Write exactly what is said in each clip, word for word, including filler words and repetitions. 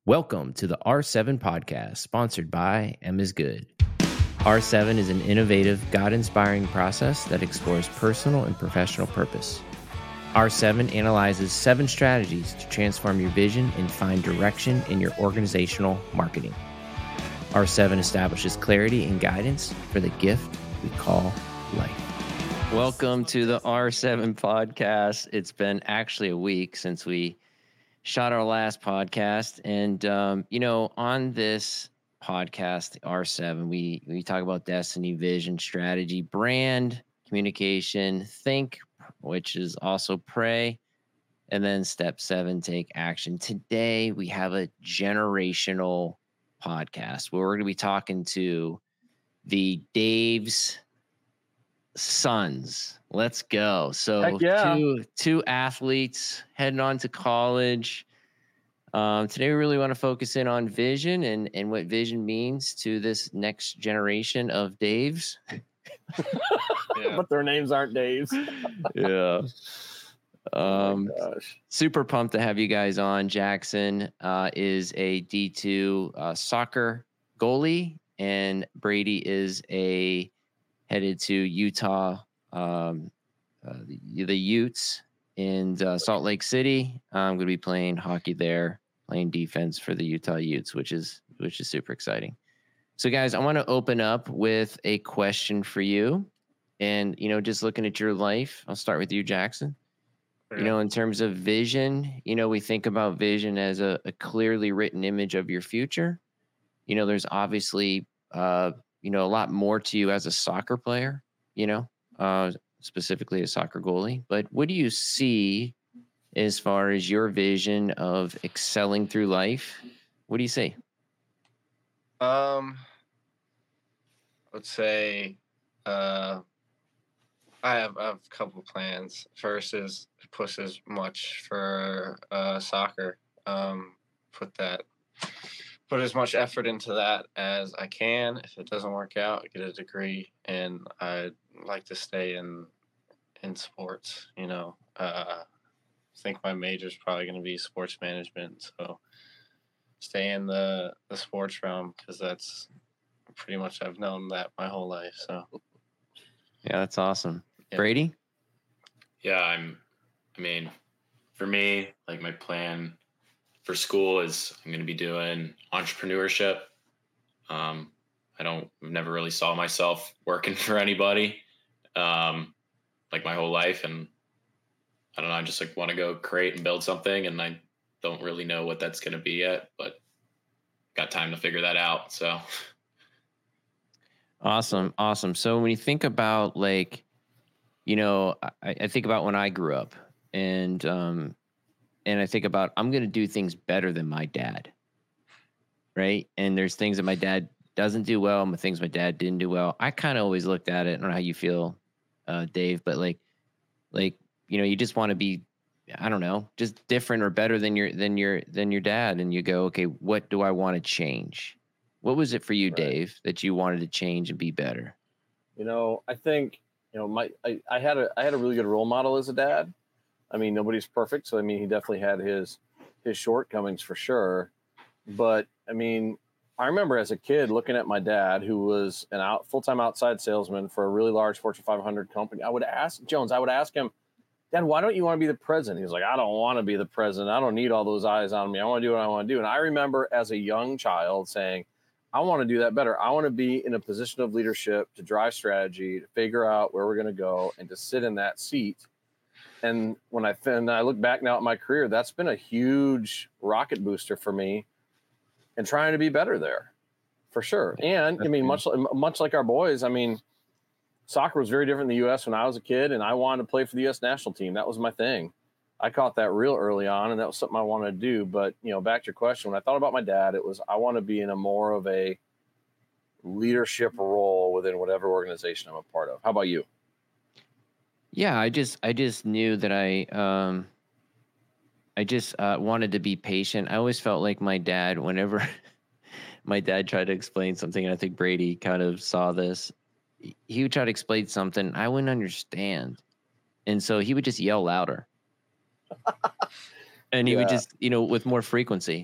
Welcome to the R seven podcast, sponsored by M is Good. R seven is an innovative, God-inspiring process that explores personal and professional purpose. R seven analyzes seven strategies to transform your vision and find direction in your organizational marketing. R seven establishes clarity and guidance for the gift we call life. Welcome to the R seven podcast. It's been actually a week since we shot our last podcast. And, um, you know, on this podcast, R seven, we, we talk about destiny, vision, strategy, brand, communication, think, which is also pray, and then step seven, take action. Today, we have a generational podcast where we're going to be talking to the Dave's sons. Let's go. So yeah. two two athletes heading on to college. Um, today we really want to focus in on vision and, and what vision means to this next generation of Daves. Yeah. But their names aren't Daves. yeah. Um, oh gosh. Super pumped to have you guys on. Jackson uh, is a D two uh, soccer goalie, and Brady is a headed to Utah, um, uh, the, the Utes in uh, Salt Lake City. I'm going to be playing hockey there, playing defense for the Utah Utes, which is which is super exciting. So, guys, I want to open up with a question for you. And, you know, just looking at your life, I'll start with you, Jackson. Yeah. You know, in terms of vision, you know, we think about vision as a, a clearly written image of your future. You know, there's obviously uh, you know, a lot more to you as a soccer player, you know, uh, specifically a soccer goalie. But what do you see as far as your vision of excelling through life? What do you see? Um, let's say uh, I have, I have a couple of plans. First is push as much for uh, soccer. Um, put that. Put as much effort into that as I can. If it doesn't work out, get a degree, and I'd like to stay in in sports. You know, uh, I think my major is probably going to be sports management. So stay in the the sports realm because that's pretty much I've known that my whole life. So yeah, that's awesome. Yeah. Brady? Yeah, I'm. I mean, for me, like my plan for school is I'm going to be doing entrepreneurship. Um, I don't, never really saw myself working for anybody, um, like my whole life. And I don't know, I just like want to go create and build something. And I don't really know what that's going to be yet, but got time to figure that out. So. Awesome. Awesome. So when you think about like, you know, I, I think about when I grew up and, um, And I think about, I'm going to do things better than my dad. Right. And there's things that my dad doesn't do well, and things my dad didn't do well. I kind of always looked at it. I don't know how you feel, uh, Dave, but like, like, you know, you just want to be, I don't know, just different or better than your, than your, than your dad. And you go, okay, what do I want to change? What was it for you, Right. Dave, that you wanted to change and be better? You know, I think, you know, my, I, I had a, I had a really good role model as a dad. I mean, nobody's perfect. So, I mean, he definitely had his, his shortcomings for sure. But I mean, I remember as a kid looking at my dad, who was an out full-time outside salesman for a really large Fortune five hundred company. I would ask Jones, I would ask him, Dad, why don't you want to be the president? He was like, I don't want to be the president. I don't need all those eyes on me. I want to do what I want to do. And I remember as a young child saying, I want to do that better. I want to be in a position of leadership to drive strategy, to figure out where we're going to go, and to sit in that seat. And when I and I look back now at my career, that's been a huge rocket booster for me and trying to be better there for sure. And I mean, much, much like our boys, I mean, soccer was very different in the U S when I was a kid, and I wanted to play for the U S national team. That was my thing. I caught that real early on, and that was something I wanted to do. But, you know, back to your question, when I thought about my dad, it was, I want to be in a more of a leadership role within whatever organization I'm a part of. How about you? Yeah, I just I just knew that I um I just uh, wanted to be patient. I always felt like my dad, whenever my dad tried to explain something, and I think Brady kind of saw this, he would try to explain something I wouldn't understand. And so he would just yell louder. And he Yeah. would just, you know, with more frequency.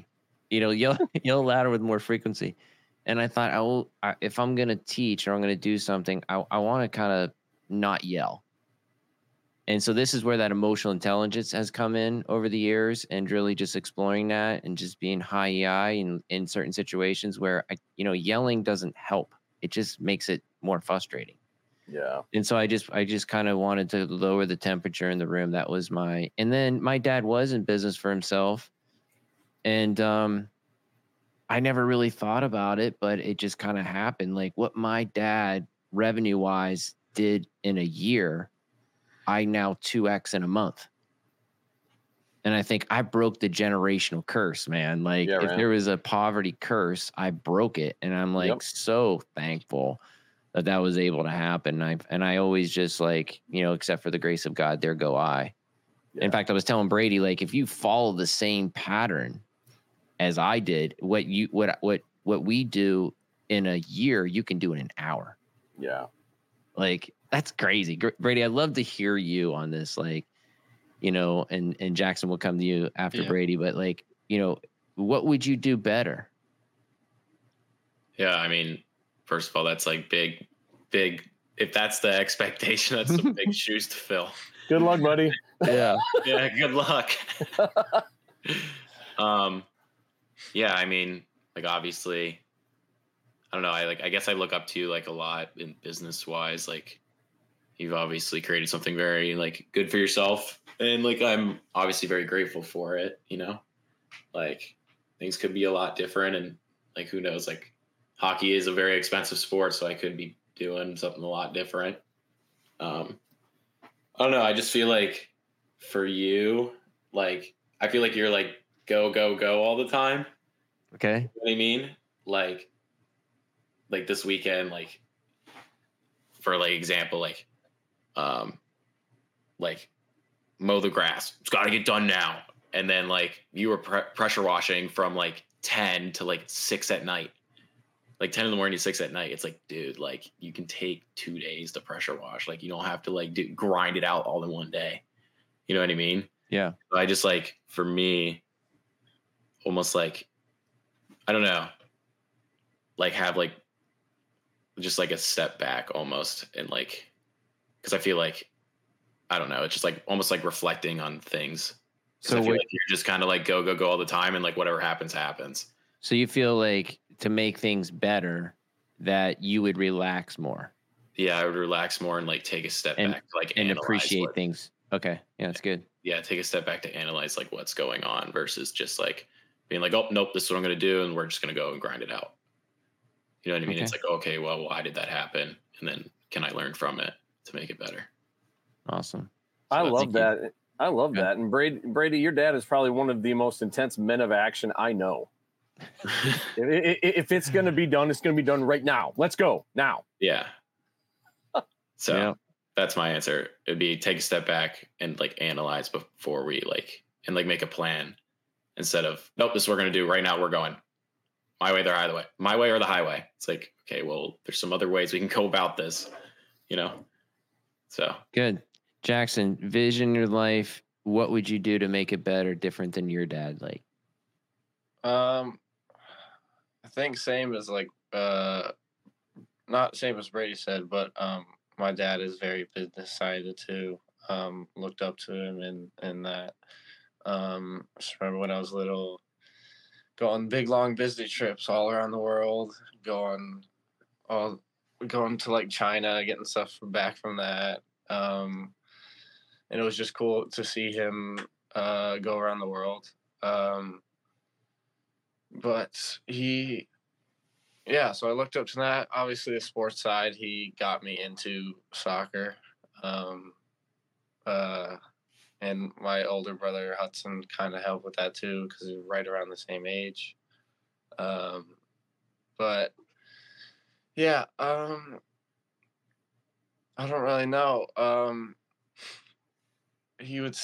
you know, yell yell louder with more frequency. And I thought, I will, I, if I'm going to teach or I'm going to do something, I, I want to kind of not yell. And so this is where that emotional intelligence has come in over the years, and really just exploring that and just being high E I in, in certain situations where, I, you know, yelling doesn't help. It just makes it more frustrating. Yeah. And so I just, I just kind of wanted to lower the temperature in the room. That was my, and then my dad was in business for himself. And, um, I never really thought about it, but it just kind of happened. Like what my dad revenue wise did in a year, I now two X in a month. And I think I broke the generational curse, man. Like Yeah, if man. there was a poverty curse, I broke it. And I'm like, Yep. so thankful that that was able to happen. And I, and I always just like, you know, except for the grace of God, there go I. Yeah. In fact, I was telling Brady, like, if you follow the same pattern as I did, what you, what, what, what we do in a year, you can do in an hour. Yeah. Like, that's crazy. Gr- Brady, I'd love to hear you on this. Like, you know, and, and Jackson will come to you after Yeah. Brady, but like, you know, what would you do better? Yeah, I mean, first of all, that's like big, big. If that's the expectation, that's some big shoes to fill. Good luck, buddy. Yeah. Yeah, good luck. um, yeah, I mean, like obviously, I don't know. I like, I guess I look up to you like a lot in business wise. Like, you've obviously created something very like good for yourself, and like I'm obviously very grateful for it. You know, like things could be a lot different, and like who knows, like. Hockey is a very expensive sport, so I could be doing something a lot different. Um, I don't know. I just feel like for you, like, I feel like you're like go, go, go all the time. Okay. You know what I mean? Like, like this weekend, like, for like example, like, um, like mow the grass. It's got to get done now. And then like you were pre- pressure washing from like ten to like six at night. Like ten in the morning to six at night. It's like, dude, like you can take two days to pressure wash. Like you don't have to like do, grind it out all in one day. You know what I mean? Yeah. But I just like, for me, almost like, I don't know, like have like just like a step back almost. And like, cause I feel like, I don't know, it's just like almost like reflecting on things. So I feel what, like you're just kind of like go, go, go all the time. And like whatever happens, happens. So you feel like to make things better that you would relax more. Yeah, I would relax more and like take a step and, back, like and analyze appreciate what, things. Okay, yeah, that's good. Yeah, take a step back to analyze like what's going on versus just like being like, oh nope, this is what I'm gonna do, and we're just gonna go and grind it out. You know what I mean? Okay. It's like, okay, well, why did that happen? And then can I learn from it to make it better? Awesome. I So love that. You. I love Yeah. that. And Brady, Brady, your dad is probably one of the most intense men of action I know. if, if it's going to be done, it's going to be done right now. Let's go now. Yeah. So Yeah. that's my answer. It'd be take a step back and like analyze before we like, and like make a plan instead of, nope, this is what we're going to do right now. We're going my way, the highway, my way or the highway. It's like, okay, well, there's some other ways we can go about this, you know? So good. Jackson, vision your life. What would you do to make it better, different than your dad? Like, Um, I think same as like, uh, not same as Brady said, but um, my dad is very business sided too. Um, looked up to him in in that. Um, I just remember when I was little, going big long business trips all around the world, going all going to like China, getting stuff from back from that. Um, and it was just cool to see him uh, go around the world. Um, but he, yeah, so I looked up to that. Obviously, the sports side, he got me into soccer. Um, uh, and my older brother, Hudson, kind of helped with that too because he was right around the same age. Um, but, yeah, um, I don't really know. Um, he would,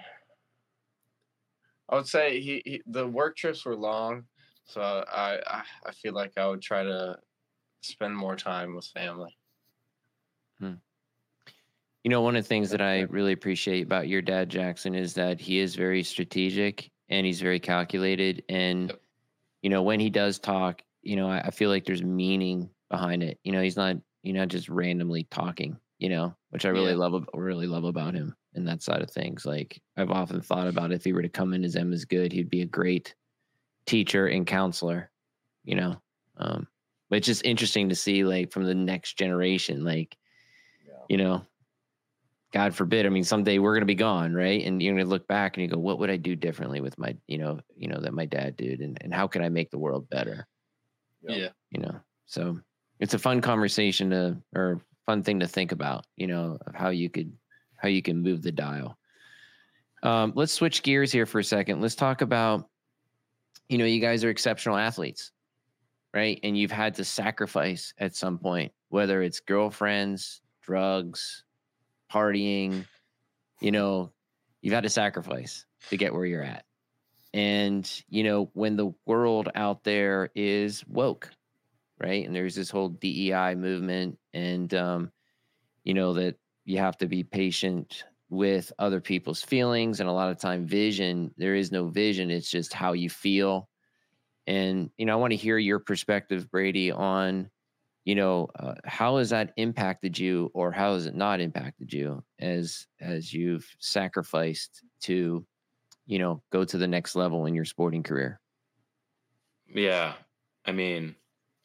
I would say he, he the work trips were long, so I, I I feel like I would try to spend more time with family. hmm. You know, one of the things that I really appreciate about your dad, Jackson, is that he is very strategic and he's very calculated. And Yep. you know, when he does talk, you know, I, I feel like there's meaning behind it. You know, he's not, you know, just randomly talking, you know, which I really Yeah. love, really love about him and that side of things. Like I've often thought about if he were to come in as Em is Good, he'd be a great teacher and counselor, you know. Um, but it's just interesting to see like from the next generation, like, Yeah. you know, God forbid. I mean, someday we're going to be gone, right? And you're going to look back and you go, what would I do differently with my, you know, you know, that my dad did, and, and how can I make the world better? Yeah. Yeah. You know, so it's a fun conversation to, or fun thing to think about, you know, of how you could, how you can move the dial. Um, let's switch gears here for a second. Let's talk about, you know, you guys are exceptional athletes, right? And you've had to sacrifice at some point, whether it's girlfriends, drugs, partying, you know, you've had to sacrifice to get where you're at. And, you know, when the world out there is woke, right? And there's this whole D E I movement, and, um, you know, that you have to be patient with other people's feelings. And a lot of time vision, there is no vision. It's just how you feel. And, you know, I want to hear your perspective, Brady, on, you know, uh, how has that impacted you, or how has it not impacted you as, as you've sacrificed to, you know, go to the next level in your sporting career? Yeah. I mean,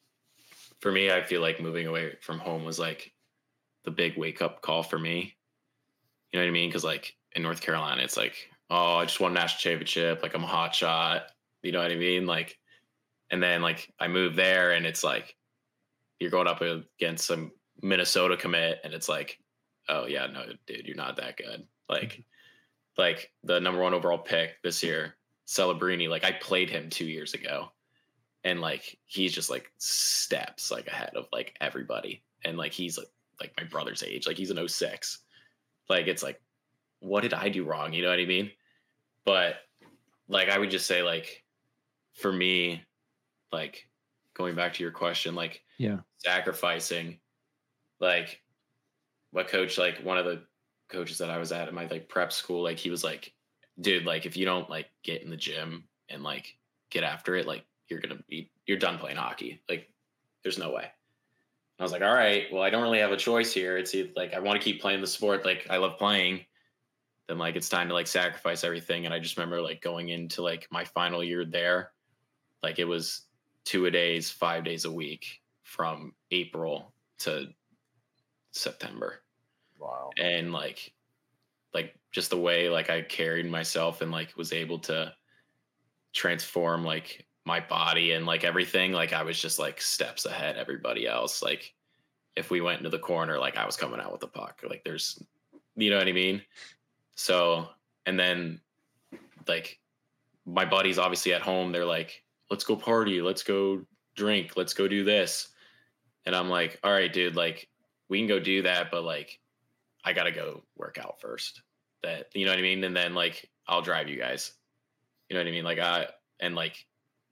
for me, I feel like moving away from home was like the big wake up call for me. You know what I mean? Because like in North Carolina, it's like, oh, I just won a national championship. Like I'm a hot shot. You know what I mean? Like, and then like I moved there, and it's like you're going up against some Minnesota commit, and it's like, oh yeah, no, dude, you're not that good. Like, like the number one overall pick this year, Celebrini. Like I played him two years ago, and like he's just like steps like ahead of like everybody, and like he's like like my brother's age. Like he's an oh six. Like it's like, what did I do wrong? You know what I mean? But like I would just say like for me, like going back to your question, like Yeah. sacrificing, like what coach, like one of the coaches that I was at in my like prep school, like he was like, dude, like if you don't like get in the gym and like get after it, like you're gonna be, you're done playing hockey. Like there's no way. I was like, all right, well, I don't really have a choice here. It's either, like I want to keep playing the sport, like I love playing, then like it's time to like sacrifice everything. And I just remember like going into like my final year there, like it was two a days, five days a week from April to September. Wow. And like like just the way like I carried myself and like was able to transform like my body and like everything, like I was just like steps ahead everybody else. Like if we went into the corner, like I was coming out with the puck. Like there's, you know what I mean? So, and then like my buddies obviously at home, they're like, let's go party, let's go drink, let's go do this. And I'm like, all right, dude, like we can go do that, but like I gotta go work out first. That, you know what I mean? And then like I'll drive you guys. You know what I mean? Like I, and like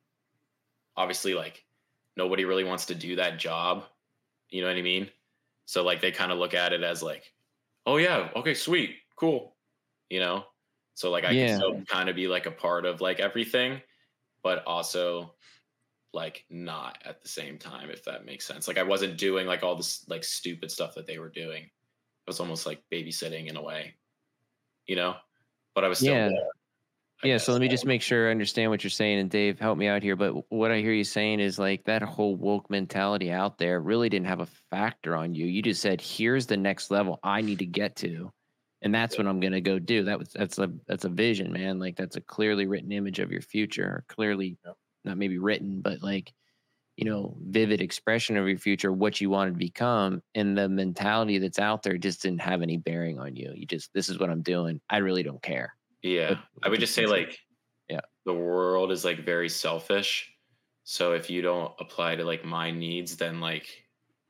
obviously like nobody really wants to do that job. You know what I mean? So like they kind of look at it as like, oh yeah, okay, sweet, cool. You know? So like I Yeah. can still kind of be like a part of like everything, but also like not at the same time, if that makes sense. Like I wasn't doing like all this like stupid stuff that they were doing. It was almost like babysitting in a way, you know? But I was still Yeah. there. I Yeah, guess. so let me just make sure I understand what you're saying, and Dave, help me out here. But what I hear you saying is like that whole woke mentality out there really didn't have a factor on you. You just said, "Here's the next level I need to get to, and that's what I'm going to go do." That was that's a that's a vision, man. Like that's a clearly written image of your future, clearly Yep. not maybe written, but like, you know, vivid expression of your future, what you wanted to become, and the mentality that's out there just didn't have any bearing on you. You just, this is what I'm doing. I really don't care. Yeah. But- I would just say like, yeah, the world is like very selfish. So if you don't apply to like my needs, then like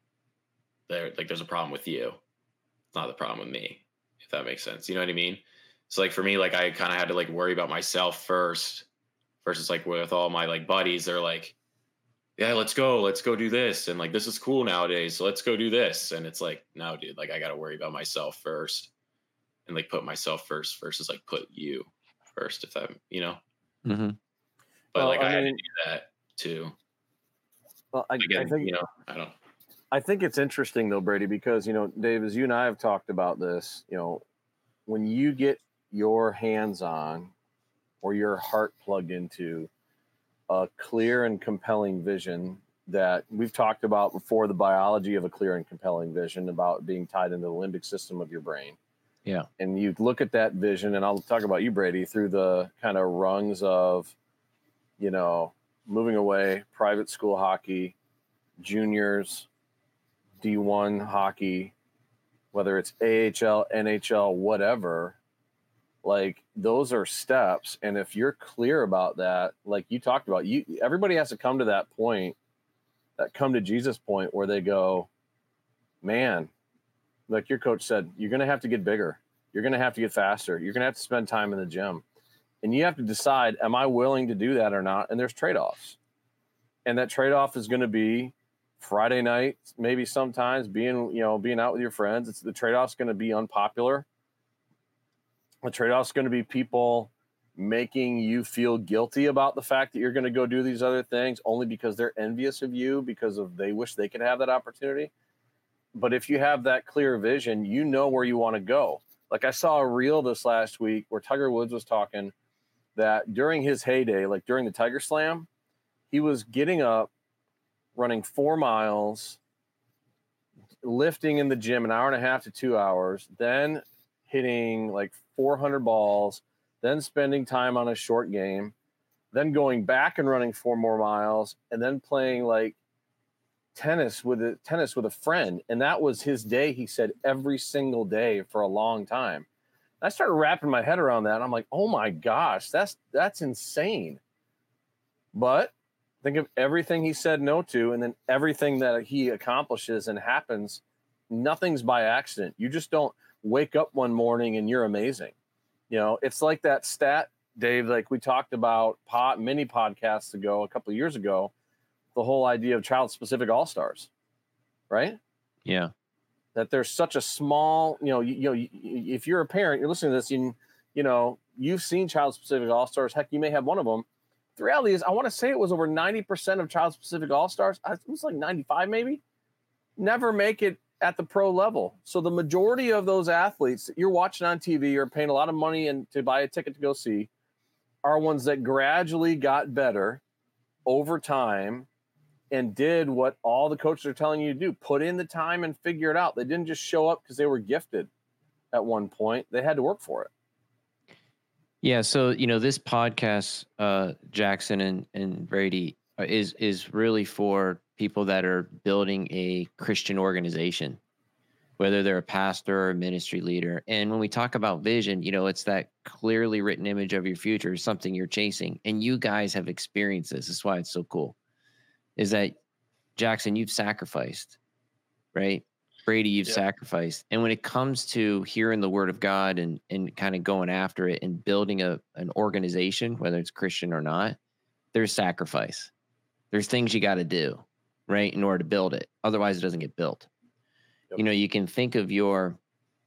there, like there's a problem with you. It's not the problem with me, if that makes sense. You know what I mean? So like for me, like I kind of had to like worry about myself first versus like with all my like buddies, they're like, yeah, let's go, let's go do this. And like, this is cool nowadays. So let's go do this. And it's like, no, dude, like I got to worry about myself first and like put myself first versus like put you first, if that, you know? mm-hmm. But Well, like I, I had to mean- do that too. Well, I, Again, I think you know, I don't. I think it's interesting though, Brady, because you know, Dave, as you and I have talked about this, you know, when you get your hands on or your heart plugged into a clear and compelling vision that we've talked about before, the biology of a clear and compelling vision about being tied into the limbic system of your brain. Yeah. And you look at that vision, and I'll talk about you, Brady, through the kind of rungs of, you know, moving away, private school hockey, juniors, D one hockey, whether it's A H L, N H L, whatever, like those are steps. And if you're clear about that, like you talked about, you everybody has to come to that point, that come to Jesus point where they go, man, like your coach said, you're going to have to get bigger. You're going to have to get faster. You're going to have to spend time in the gym. And you have to decide, am I willing to do that or not? And there's trade-offs. And that trade-off is going to be Friday night, maybe sometimes being, you know, being out with your friends. It's the trade-off's going to be unpopular. The trade-off's going to be people making you feel guilty about the fact that you're going to go do these other things only because they're envious of you, because of they wish they could have that opportunity. But if you have that clear vision, you know where you want to go. Like I saw a reel this last week where Tiger Woods was talking that during his heyday, like during the Tiger Slam, he was getting up, running four miles, lifting in the gym an hour and a half to two hours, then hitting like four hundred balls, then spending time on a short game, then going back and running four more miles, and then playing like tennis with a tennis with a friend. And that was his day, he said, every single day for a long time. I started wrapping my head around that. I'm like, oh my gosh, that's that's insane. But think of everything he said no to, and then everything that he accomplishes and happens. Nothing's by accident. You just don't wake up one morning and you're amazing. You know, it's like that stat, Dave, like we talked about pod, many podcasts ago, a couple of years ago, the whole idea of child-specific all-stars, right? Yeah. That there's such a small, you know, you, you know, you, if you're a parent, you're listening to this, you, you know, you've seen child-specific all-stars. Heck, you may have one of them. The reality is, I want to say it was over ninety percent of child-specific all-stars. It was like ninety-five maybe. Never make it at the pro level. So the majority of those athletes that you're watching on T V or paying a lot of money and to buy a ticket to go see are ones that gradually got better over time and did what all the coaches are telling you to do. Put in the time and figure it out. They didn't just show up because they were gifted at one point. They had to work for it. Yeah. So, you know, this podcast, uh, Jackson and, and Brady, is is really for people that are building a Christian organization, whether they're a pastor or a ministry leader. And when we talk about vision, you know, it's that clearly written image of your future, something you're chasing. And you guys have experienced this. That's why it's so cool. Is that, Jackson, you've sacrificed, right? Brady, you've Yeah. sacrificed. And when it comes to hearing the word of God and and kind of going after it and building a an organization, whether it's Christian or not, there's sacrifice. There's things you got to do, right, in order to build it. Otherwise, it doesn't get built. Yep. You know, you can think of your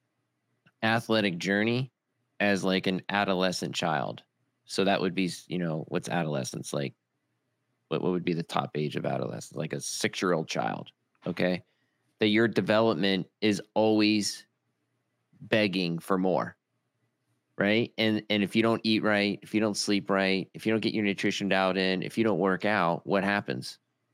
athletic journey as like an adolescent child. So that would be, you know, what's adolescence like? What, what would be the top age of adolescence? Like a six-year-old child, okay? That your development is always begging for more, right? And and if you don't eat right, if you don't sleep right, if you don't get your nutrition dialed in, if you don't work out, what happens?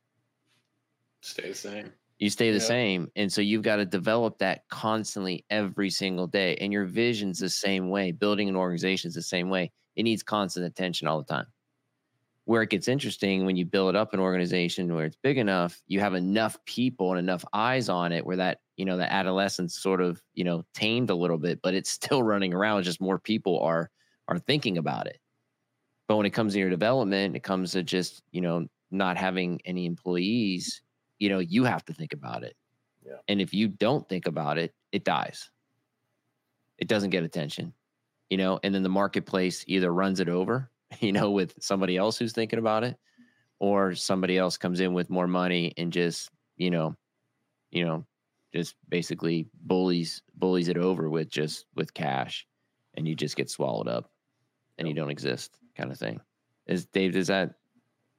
Stay the same. You stay the Yeah. same. And so you've got to develop that constantly every single day. And your vision's the same way. Building an organization is the same way. It needs constant attention all the time. Where it gets interesting when you build up an organization where it's big enough, you have enough people and enough eyes on it where that, you know, the adolescence sort of, you know, tamed a little bit, but it's still running around. Just more people are, are thinking about it. But when it comes to your development, it comes to just, you know, not having any employees, you know, you have to think about it. Yeah. And if you don't think about it, it dies. It doesn't get attention, you know, and then the marketplace either runs it over, you know, with somebody else who's thinking about it, or somebody else comes in with more money and just, you know, you know, just basically bullies, bullies it over with just with cash, and you just get swallowed up and you don't exist kind of thing. Is Dave, does that?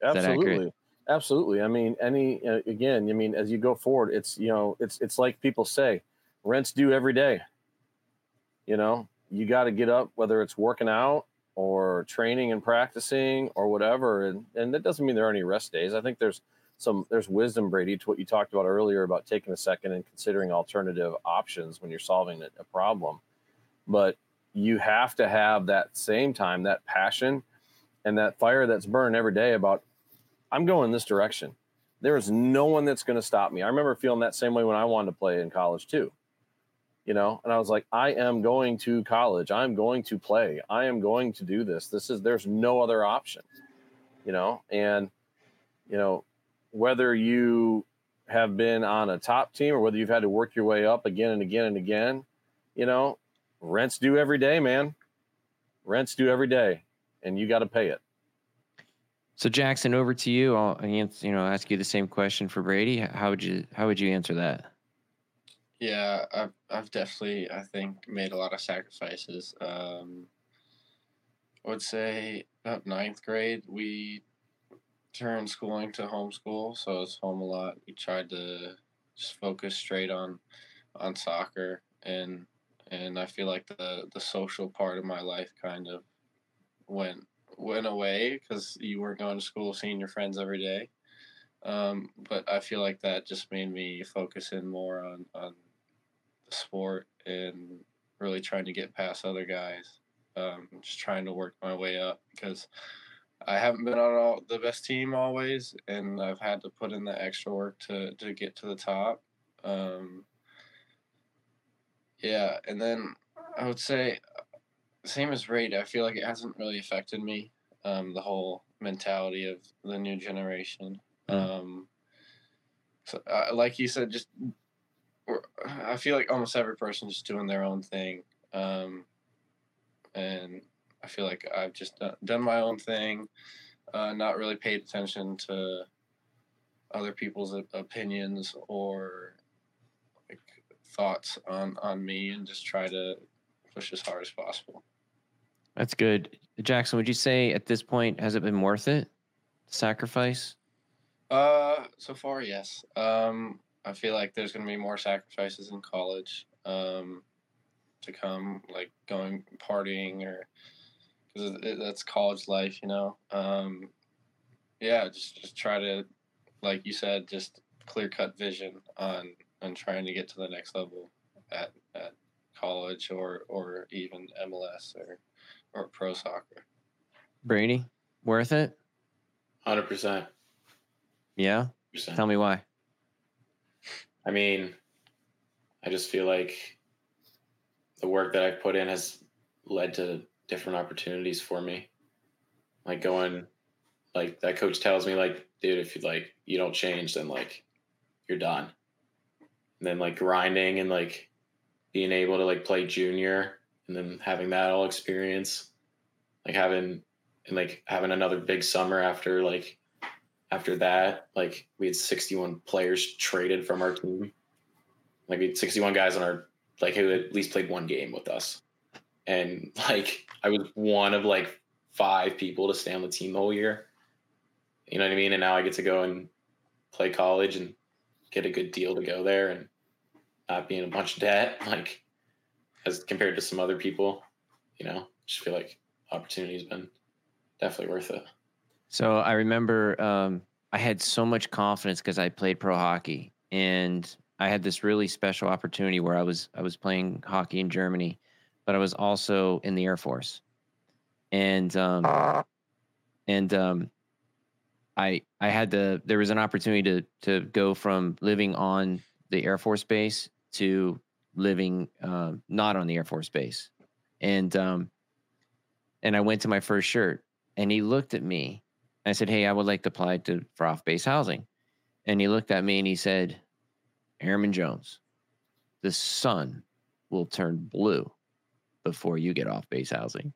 Absolutely. Absolutely. I mean, any, uh, again, I mean, as you go forward, it's, you know, it's, it's like people say, rent's due every day. You know, you got to get up, whether it's working out or training and practicing or whatever. And, and that doesn't mean there are any rest days. I think there's some, there's wisdom, Brady, to what you talked about earlier about taking a second and considering alternative options when you're solving a problem. But you have to have that same time, that passion and that fire that's burning every day about, I'm going this direction. There is no one that's going to stop me. I remember feeling that same way when I wanted to play in college too, you know, and I was like, I am going to college. I'm going to play. I am going to do this. This is, there's no other option, you know, and, you know, whether you have been on a top team or whether you've had to work your way up again and again and again, you know, rent's due every day, man. Rent's due every day, and you got to pay it. So Jackson, over to you. I'll you know ask you the same question for Brady. How would you how would you answer that? Yeah, I've I've definitely I think made a lot of sacrifices. Um, I would say about ninth grade we turned schooling to homeschool, so I was home a lot. We tried to just focus straight on on soccer, and and I feel like the the social part of my life kind of went went away because you weren't going to school seeing your friends every day. Um, but I feel like that just made me focus in more on, on the sport and really trying to get past other guys. Um, just trying to work my way up because I haven't been on all, the best team always, and I've had to put in the extra work to, to get to the top. Um, yeah, and then I would say same as Raid, I feel like it hasn't really affected me. Um, the whole mentality of the new generation. Mm. Um, so, uh, like you said, just I feel like almost every person just doing their own thing, um, and I feel like I've just done, done my own thing, uh, not really paid attention to other people's opinions or like thoughts on on me, and just try to push as hard as possible. That's good. Jackson, would you say at this point, has it been worth it? Sacrifice? Uh, so far, yes. Um, I feel like there's going to be more sacrifices in college um, to come, like going partying or because that's college life, you know. Um, yeah, just just try to, like you said, just clear cut vision on on trying to get to the next level at at college or or even M L S or. Or pro soccer. Brady, worth it? one hundred percent. Yeah? one hundred percent. Tell me why. I mean, I just feel like the work that I've put in has led to different opportunities for me. Like going, like that coach tells me, like, dude, if you like, you don't change, then like you're done. And then like grinding and like being able to like play junior and then having that all experience, like having and like having another big summer after like after that, like we had sixty-one players traded from our team. Like we had sixty-one guys on our like who at least played one game with us, and like I was one of like five people to stay on the team the whole year. You know what I mean? And now I get to go and play college and get a good deal to go there and not be in a bunch of debt, like. As compared to some other people, you know, just feel like opportunity's been definitely worth it. So I remember um, I had so much confidence because I played pro hockey, and I had this really special opportunity where I was I was playing hockey in Germany, but I was also in the Air Force, and um, and um, I I had the there was an opportunity to to go from living on the Air Force base to living uh, not on the Air Force base. And um, and I went to my first shirt, and he looked at me. I said, hey, I would like to apply to for off-base housing. And he looked at me and he said, Airman Jones, the sun will turn blue before you get off-base housing.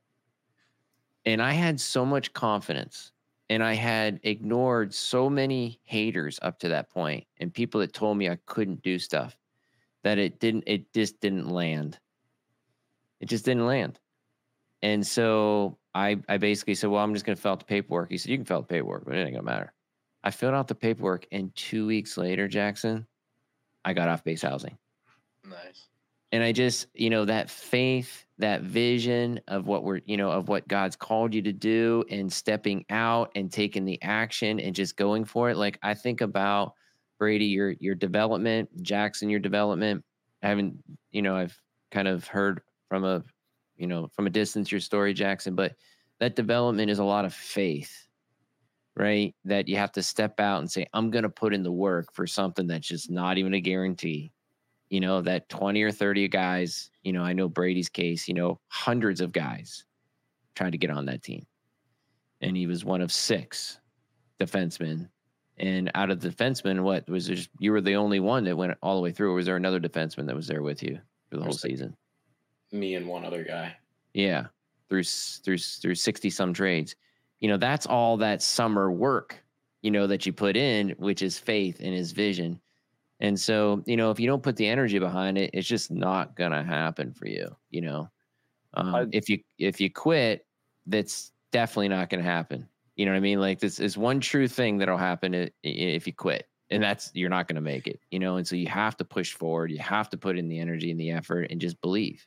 And I had so much confidence, and I had ignored so many haters up to that point and people that told me I couldn't do stuff. That it didn't, it just didn't land. It just didn't land. And so I, I basically said, well, I'm just going to fill out the paperwork. He said, you can fill out the paperwork, but it ain't going to matter. I filled out the paperwork, and two weeks later, Jackson, I got off base housing. Nice. And I just, you know, that faith, that vision of what we're, you know, of what God's called you to do, and stepping out and taking the action and just going for it. Like, I think about Brady, your, your development, Jackson, your development. I haven't, you know, I've kind of heard from a, you know, from a distance your story, Jackson, but that development is a lot of faith, right? That you have to step out and say, I'm going to put in the work for something that's just not even a guarantee. You know, that twenty or thirty guys, you know, I know Brady's case, you know, hundreds of guys trying to get on that team. And he was one of six defensemen. And out of the defensemen, what was there just, you were the only one that went all the way through? Or was there another defenseman that was there with you for the whole season? Me and one other guy. Yeah. Through, through, through sixty some trades. You know, that's all that summer work, you know, that you put in, which is faith and his vision. And so, you know, if you don't put the energy behind it, it's just not going to happen for you. You know, um, I, if you, if you quit, that's definitely not going to happen. You know what I mean? Like, this is one true thing that'll happen if you quit, and that's, you're not going to make it, you know? And so you have to push forward. You have to put in the energy and the effort and just believe.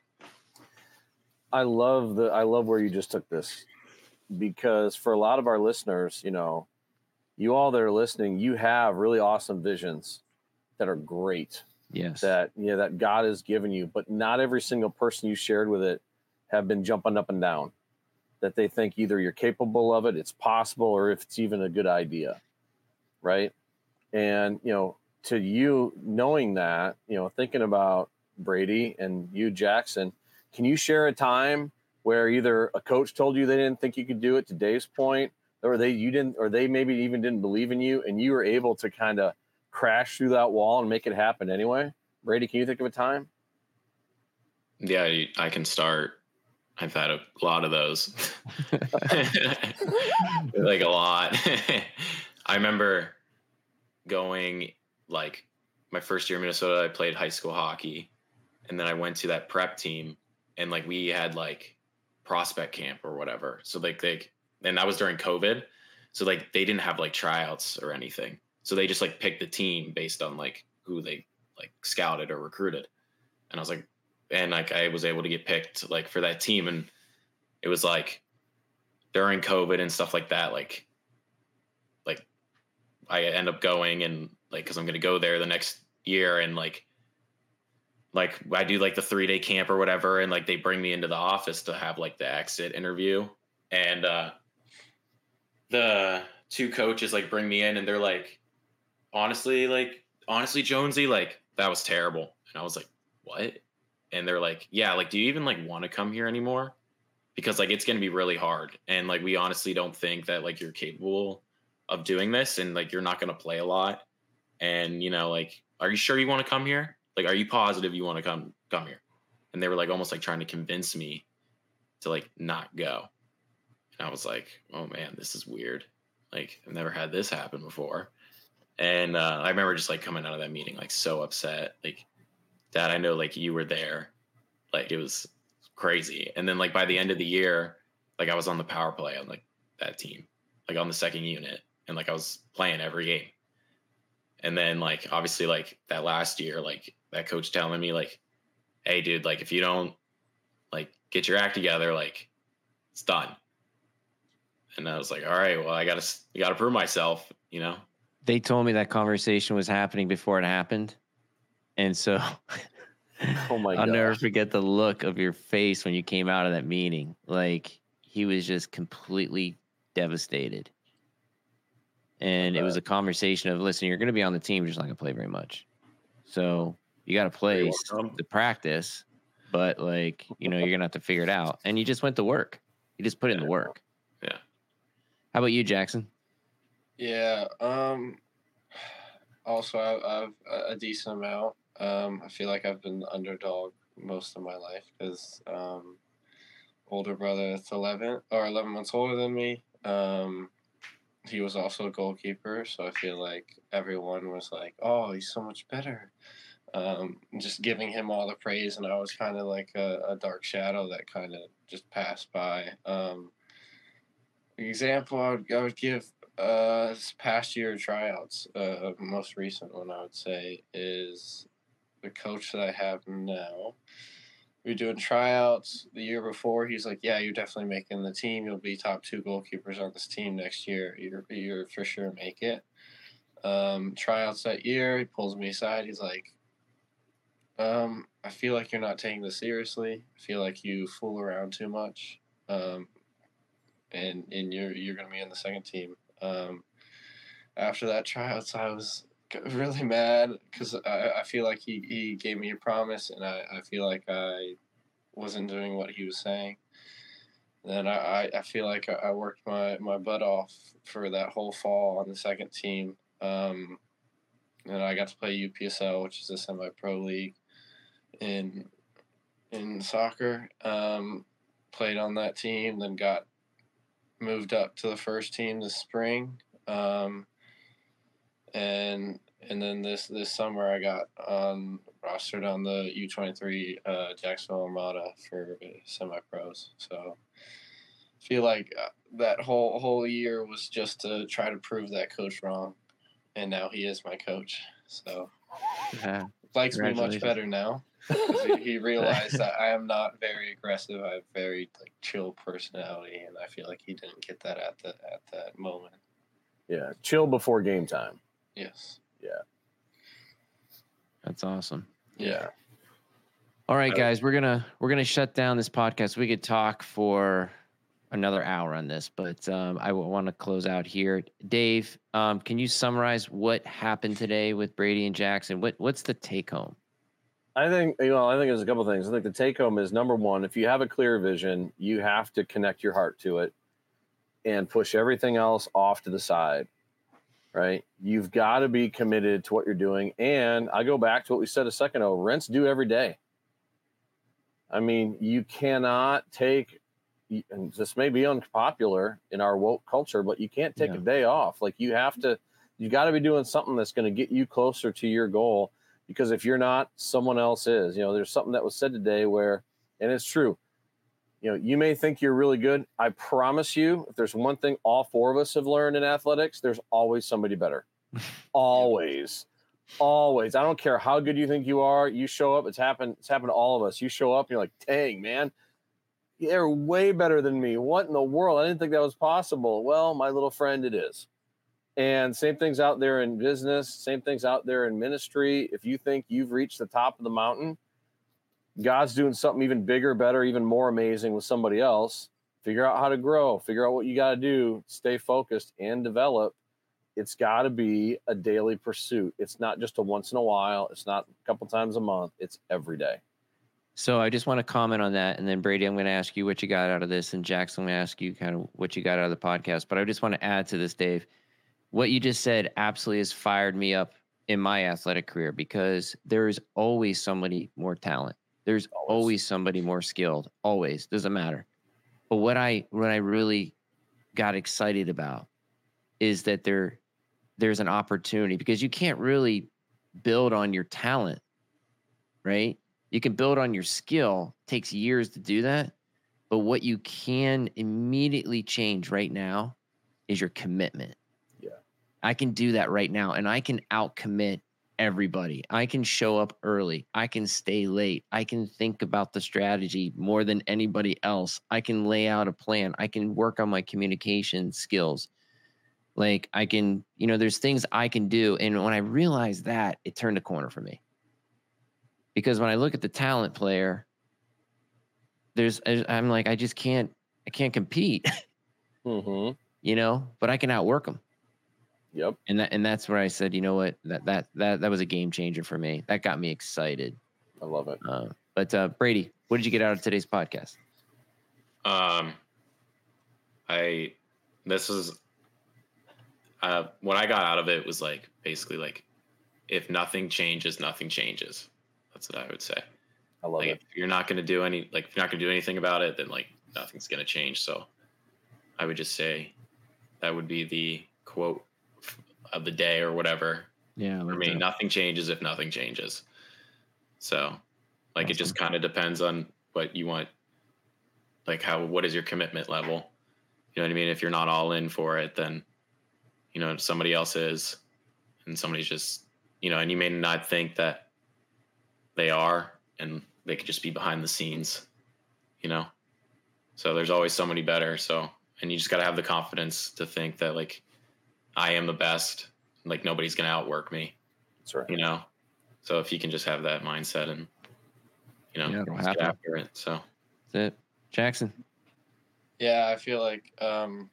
I love the, I love where you just took this, because for a lot of our listeners, you know, you all that are listening, you have really awesome visions that are great. Yes. That, you know, that God has given you, but not every single person you shared with it have been jumping up and down, that they think either you're capable of it, it's possible, or if it's even a good idea. Right. And, you know, to you knowing that, you know, thinking about Brady and you, Jackson, can you share a time where either a coach told you they didn't think you could do it, to Dave's point, or they, you didn't, or they maybe even didn't believe in you, and you were able to kind of crash through that wall and make it happen anyway? Brady, can you think of a time? Yeah, I can start. I've had a lot of those. Like a lot. I remember going, like, my first year in Minnesota, I played high school hockey, and then I went to that prep team, and like we had like prospect camp or whatever. So like they, and that was during COVID. So like they didn't have like tryouts or anything. So they just like picked the team based on like who they like scouted or recruited. And I was like, and like I was able to get picked like for that team. And it was like during COVID and stuff like that, like, like I end up going and like, cause I'm going to go there the next year. And like, like I do like the three day camp or whatever. And like, they bring me into the office to have like the exit interview. And, uh, the two coaches like bring me in and they're like, honestly, like, honestly, Jonesy, like that was terrible. And I was like, what? And they're like, yeah, like, do you even like want to come here anymore? Because like, it's going to be really hard. And like, we honestly don't think that like you're capable of doing this. And like, you're not going to play a lot. And, you know, like, are you sure you want to come here? Like, are you positive you want to come, come here? And they were like, almost like trying to convince me to like not go. And I was like, oh man, this is weird. Like, I've never had this happen before. And uh, I remember just like coming out of that meeting, like so upset, like, Dad, I know like you were there. Like it was crazy. And then like by the end of the year, like I was on the power play on like that team, like on the second unit. And like I was playing every game. And then like, obviously like that last year, like that coach telling me like, hey dude, like if you don't like get your act together, like it's done. And I was like, all right, well, I gotta, I gotta prove myself, you know? They told me that conversation was happening before it happened. And so oh my I'll gosh. never forget the look of your face when you came out of that meeting. Like he was just completely devastated. And it was a conversation of, listen, you're going to be on the team, you're just not going to play very much. So you got to play the practice, but like, you know, you're going to have to figure it out. And you just went to work. You just put in the work. Yeah. How about you, Jackson? Yeah. Um, also, I, I've a decent amount. Um, I feel like I've been the underdog most of my life because um, older brother that's eleven or eleven months older than me. Um, he was also a goalkeeper, so I feel like everyone was like, "Oh, he's so much better." Um, just giving him all the praise, and I was kind of like a, a dark shadow that kind of just passed by. Um, example I would, I would give uh, this past year tryouts, uh, most recent one I would say is the coach that I have now. We were doing tryouts the year before. He's like, yeah, you're definitely making the team. You'll be top two goalkeepers on this team next year. You're, you're for sure make it. Um, tryouts that year, he pulls me aside. He's like, um, I feel like you're not taking this seriously. I feel like you fool around too much. Um, and and you're you're going to be in the second team. Um, after that tryouts, I was really mad because I, I feel like he, he gave me a promise, and I, I feel like I wasn't doing what he was saying. And I, I feel like I worked my, my butt off for that whole fall on the second team. Um, and I got to play U P S L, which is a semi-pro league in in soccer. Um, played on that team, then got moved up to the first team this spring. Um, and and then this, this summer I got on rostered on the U twenty-three uh, Jacksonville Armada for semi-pros. So I feel like that whole whole year was just to try to prove that coach wrong, and now he is my coach. So Yeah. Likes me much better now. He, he realized that I am not very aggressive. I have very like chill personality, and I feel like he didn't get that at the at that moment. Yeah, chill before game time. Yes. Yeah. That's awesome. Yeah. All right, guys, we're gonna we're gonna shut down this podcast. We could talk for another hour on this, but um, I want to close out here. Dave, um, can you summarize what happened today with Brady and Jackson? What what's the take home? I think, you know, I think there's a couple of things. I think the take home is, number one, if you have a clear vision, you have to connect your heart to it and push everything else off to the side, right? You've got to be committed to what you're doing. And I go back to what we said a second ago, rents due every day. I mean, you cannot take, and this may be unpopular in our woke culture, but you can't take Yeah. a day off. Like, you have to, you got to be doing something that's going to get you closer to your goal. Because if you're not, someone else is. You know, there's something that was said today where, and it's true, you know, you may think you're really good. I promise you, if there's one thing all four of us have learned in athletics, there's always somebody better. Always. Always. I don't care how good you think you are. You show up. It's happened. It's happened to all of us. You show up and you're like, dang, man, they're way better than me. What in the world? I didn't think that was possible. Well, my little friend, it is. And same things out there in business, same things out there in ministry. If you think you've reached the top of the mountain, God's doing something even bigger, better, even more amazing with somebody else. Figure out how to grow, figure out what you got to do, stay focused and develop. It's got to be a daily pursuit. It's not just a once in a while. It's not a couple times a month. It's every day. So I just want to comment on that. And then Brady, I'm going to ask you what you got out of this. And Jackson, I'm going to ask you kind of what you got out of the podcast. But I just want to add to this, Dave. What you just said absolutely has fired me up in my athletic career, because there is always somebody more talent. There's always. always somebody more skilled. Always. Doesn't matter. But what I what I really got excited about is that there there's an opportunity, because you can't really build on your talent, right? You can build on your skill. It takes years to do that. But what you can immediately change right now is your commitment. I can do that right now, and I can outcommit everybody. I can show up early. I can stay late. I can think about the strategy more than anybody else. I can lay out a plan. I can work on my communication skills. Like, I can, you know, there's things I can do. And when I realized that, it turned a corner for me. Because when I look at the talent player, there's, I'm like, I just can't, I can't compete, Mm-hmm. you know, but I can outwork them. Yep. And that and that's where I said, you know what, that that that that was a game changer for me. That got me excited. I love it. Uh, but uh, Brady, what did you get out of today's podcast? Um, I this was uh what I got out of it was like basically like, if nothing changes, nothing changes. That's what I would say. I love like, it. If you're not going to do any, like if you're not going to do anything about it, then like nothing's going to change. So I would just say that would be the quote of the day or whatever. Yeah. For me, nothing changes if nothing changes. So like, Awesome. It just kind of depends on what you want. Like how, what is your commitment level? You know what I mean? If you're not all in for it, then, you know, somebody else is, and somebody's just, you know, and you may not think that they are, and they could just be behind the scenes, you know? So there's always somebody better. So, and you just got to have the confidence to think that, like, I am the best, like nobody's going to outwork me. That's right. You know? So if you can just have that mindset and, you know, Yeah, it'll get happen. after it. So That's it. Jackson. Yeah, I feel like um,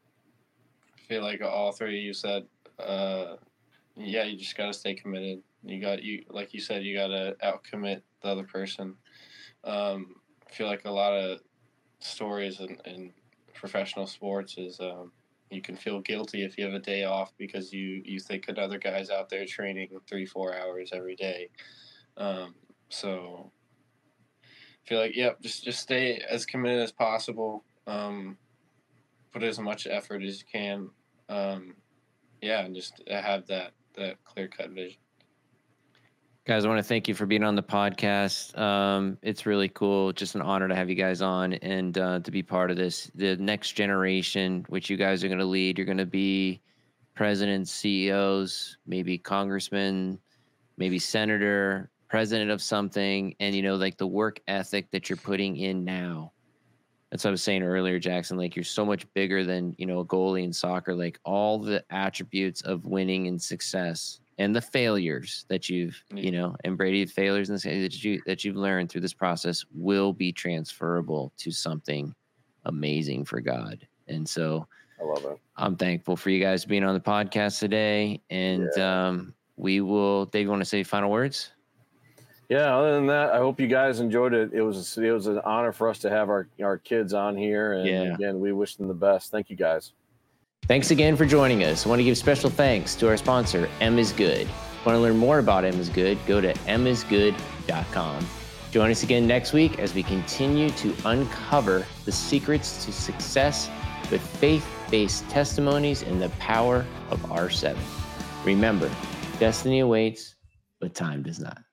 I feel like all three of you said, uh, yeah, you just gotta stay committed. You got you like you said, you gotta outcommit the other person. Um, I feel like a lot of stories in, in professional sports is um, you can feel guilty if you have a day off because you you think another guy's out there training three four hours every day. Um, so I feel like yep, just just stay as committed as possible. Um, put as much effort as you can. Um, yeah, and just have that that clear cut vision. Guys, I want to thank you for being on the podcast. Um, it's really cool. Just an honor to have you guys on and uh, to be part of this. The next generation, which you guys are going to lead, you're going to be presidents, C E Os, maybe congressmen, maybe senator, president of something. And, you know, like the work ethic that you're putting in now. That's what I was saying earlier, Jackson. Like, you're so much bigger than, you know, a goalie in soccer. Like, all the attributes of winning and success and the failures that you've, you know, and Brady failures and that you that you've learned through this process will be transferable to something amazing for God. And so, I love it. I'm thankful for you guys being on the podcast today. And Yeah. um, we will. Dave, you want to say final words? Yeah, other than that, I hope you guys enjoyed it. It was a, it was an honor for us to have our, our kids on here. And Yeah. again, we wish them the best. Thank you, guys. Thanks again for joining us. I want to give special thanks to our sponsor, M is Good. Want to learn more about M is Good? Go to m is good dot com. Join us again next week as we continue to uncover the secrets to success with faith-based testimonies and the power of R seven. Remember, destiny awaits, but time does not.